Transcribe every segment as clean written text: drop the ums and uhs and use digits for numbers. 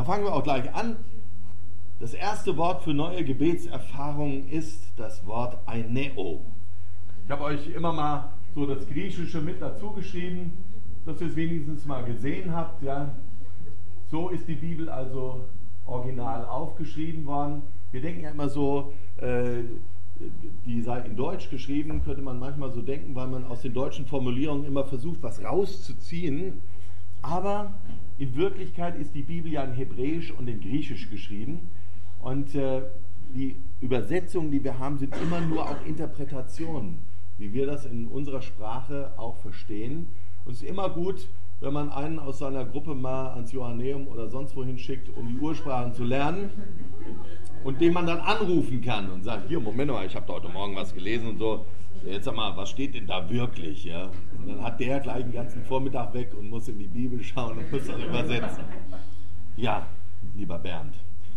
da fangen wir auch gleich an. Das erste Wort für neue Gebetserfahrungen ist das Wort Aineo. Ich habe euch immer mal so das Griechische mit dazu geschrieben, dass ihr es wenigstens mal gesehen habt. Ja. So ist die Bibel also original aufgeschrieben worden. Wir denken ja immer so, die sei in Deutsch geschrieben, könnte man manchmal so denken, weil man aus den deutschen Formulierungen immer versucht, was rauszuziehen. Aber in Wirklichkeit ist die Bibel ja in Hebräisch und in Griechisch geschrieben. Und die Übersetzungen, die wir haben, sind immer nur auch Interpretationen, wie wir das in unserer Sprache auch verstehen. Und es ist immer gut, wenn man einen aus seiner Gruppe mal ans Johanneum oder sonst wohin schickt, um die Ursprachen zu lernen und den man dann anrufen kann und sagt, hier, Moment mal, ich habe da heute Morgen was gelesen und so, jetzt sag mal, was steht denn da wirklich? Ja? Und dann hat der gleich den ganzen Vormittag weg und muss in die Bibel schauen und muss das übersetzen. Ja, lieber Bernd.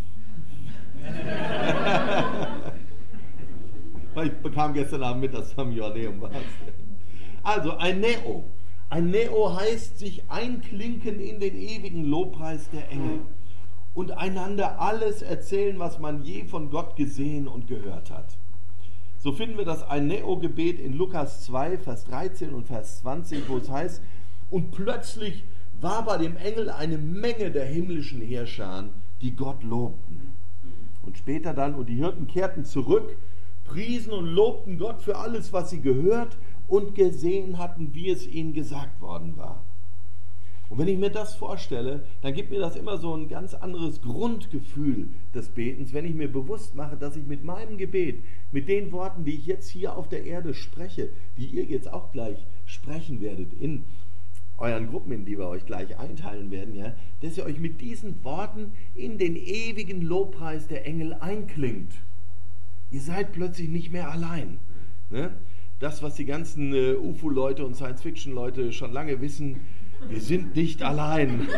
Ich bekam gestern Abend mit, dass du am Johanneum warst. Also, Aineo. Aineo heißt sich einklinken in den ewigen Lobpreis der Engel und einander alles erzählen, was man je von Gott gesehen und gehört hat. So finden wir das Aineo-Gebet in Lukas 2, Vers 13 und Vers 20, wo es heißt, und plötzlich war bei dem Engel eine Menge der himmlischen Heerscharen, die Gott lobten. Und später dann, und die Hirten kehrten zurück, priesen und lobten Gott für alles, was sie gehört und gesehen hatten, wie es ihnen gesagt worden war. Und wenn ich mir das vorstelle, dann gibt mir das immer so ein ganz anderes Grundgefühl des Betens, wenn ich mir bewusst mache, dass ich mit meinem Gebet, mit den Worten, die ich jetzt hier auf der Erde spreche, die ihr jetzt auch gleich sprechen werdet in euren Gruppen, in die wir euch gleich einteilen werden, ja, dass ihr euch mit diesen Worten in den ewigen Lobpreis der Engel einklingt. Ihr seid plötzlich nicht mehr allein. Ne? Das, was die ganzen UFO-Leute und Science-Fiction-Leute schon lange wissen, wir sind nicht allein.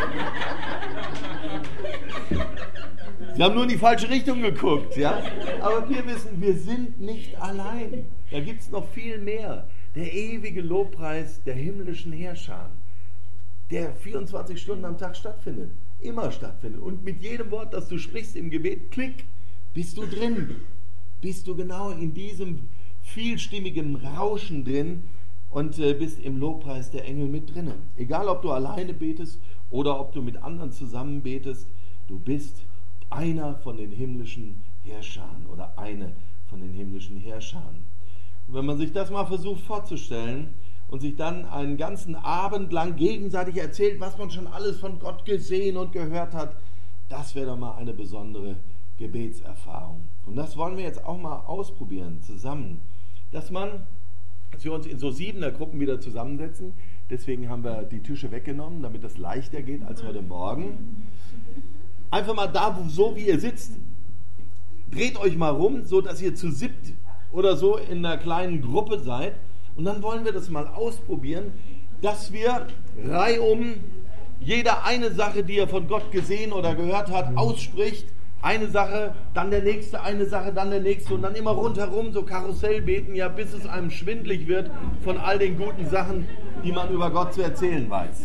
Sie haben nur in die falsche Richtung geguckt, ja? Aber wir wissen, wir sind nicht allein. Da gibt es noch viel mehr. Der ewige Lobpreis der himmlischen Heerscharen, der 24 Stunden am Tag stattfindet, immer stattfindet. Und mit jedem Wort, das du sprichst im Gebet, klick, bist du drin. Bist du genau in diesem vielstimmigen Rauschen drin und bist im Lobpreis der Engel mit drinnen. Egal, ob du alleine betest oder ob du mit anderen zusammen betest, du bist einer von den himmlischen Heerscharen oder eine von den himmlischen Heerscharen. Und wenn man sich das mal versucht vorzustellen und sich dann einen ganzen Abend lang gegenseitig erzählt, was man schon alles von Gott gesehen und gehört hat, das wäre doch mal eine besondere Gebetserfahrung. Und das wollen wir jetzt auch mal ausprobieren zusammen, dass wir uns in so 7er-Gruppen wieder zusammensetzen. Deswegen haben wir die Tische weggenommen, damit das leichter geht als heute Morgen. Einfach mal da, so wie ihr sitzt, dreht euch mal rum, so dass ihr zu 7 oder so in einer kleinen Gruppe seid. Und dann wollen wir das mal ausprobieren, dass wir reihum jeder eine Sache, die er von Gott gesehen oder gehört hat, ausspricht. Eine Sache, dann der nächste, eine Sache, dann der nächste und dann immer rundherum so Karussell beten, ja, bis es einem schwindlig wird von all den guten Sachen, die man über Gott zu erzählen weiß.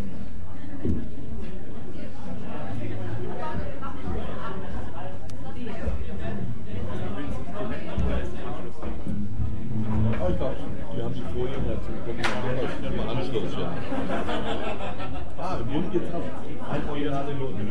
Wir haben die Folien dazu. Gucken wir mal Anschluss, ja. Im Bund geht's ab. Ein originale Noten.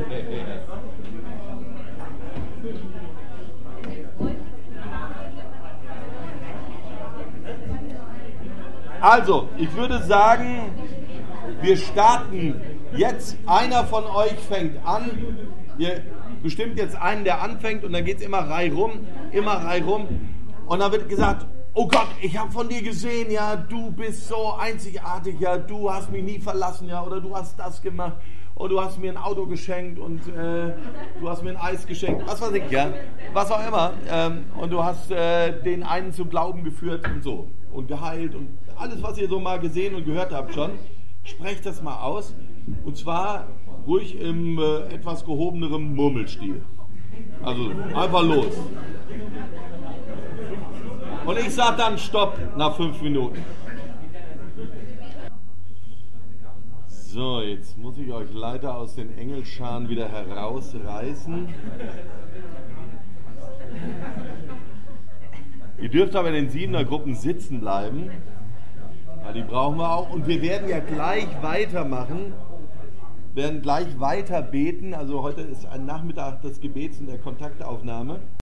Also, ich würde sagen, wir starten jetzt. Einer von euch fängt an. Ihr bestimmt jetzt einen, der anfängt, und dann geht es immer reihum. Und dann wird gesagt, oh Gott, ich habe von dir gesehen, ja, du bist so einzigartig, ja, du hast mich nie verlassen, ja, oder du hast das gemacht, oder du hast mir ein Auto geschenkt und du hast mir ein Eis geschenkt, was weiß ich, ja, was auch immer, und du hast den einen zum Glauben geführt und so, und geheilt und alles, was ihr so mal gesehen und gehört habt schon, sprecht das mal aus, und zwar ruhig im etwas gehobeneren Murmelstil. Also einfach los. Und ich sage dann Stopp nach 5 Minuten. So, jetzt muss ich euch leider aus den Engelscharen wieder herausreißen. Ihr dürft aber in den 7er Gruppen sitzen bleiben, weil die brauchen wir auch. Und wir werden ja gleich weitermachen, werden gleich weiter beten. Also heute ist ein Nachmittag des Gebets und der Kontaktaufnahme.